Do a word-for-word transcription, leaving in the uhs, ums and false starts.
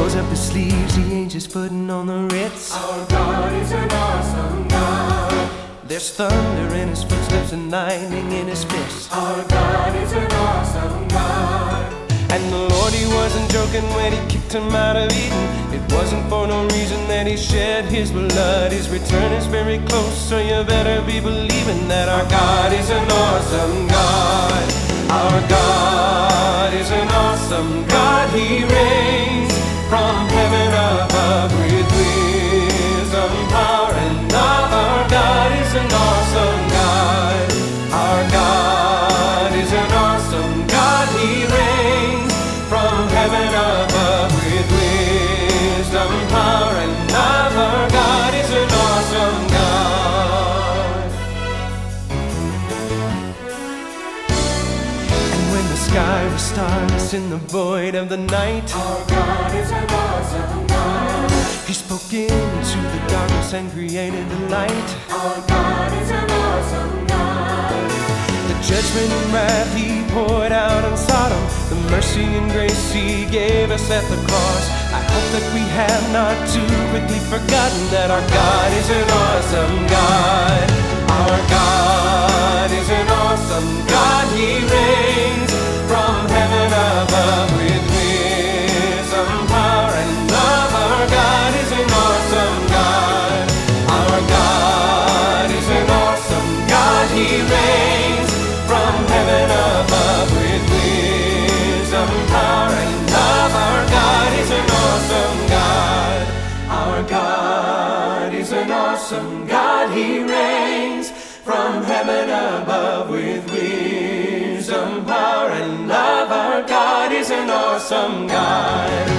rolls up his sleeves, he ain't just putting on the Ritz. Our God is an awesome God. There's thunder in his footsteps and lightning in his fists. Our God is an awesome God. And the Lord, he wasn't joking when he kicked him out of Eden. It wasn't for no reason that he shed his blood. His return is very close, so you better be believing that our God is an awesome God. Our God is an awesome God. He reigns from heaven above with wisdom, power, and love. Our God is an awesome God. Our God is an awesome God. He reigns from heaven above with wisdom, power, and love. Our God is an awesome God. And when the sky was starless in the void of the night, Our God is an awesome God. he spoke into the darkness and created the light. Our God is an awesome God. The judgment and wrath he poured out on Sodom, the mercy and grace he gave us at the cross. I hope that we have not too quickly forgotten that our God is an awesome God. Our God is an awesome God. He reigns from heaven above with wisdom, power, and love. Our God is an awesome God. Our God is an awesome God. He reigns from heaven above with wisdom, power, and love. Our God is an awesome God. Our God is an awesome God. He reigns from heaven above with wisdom, power, and love. Our God is an awesome God.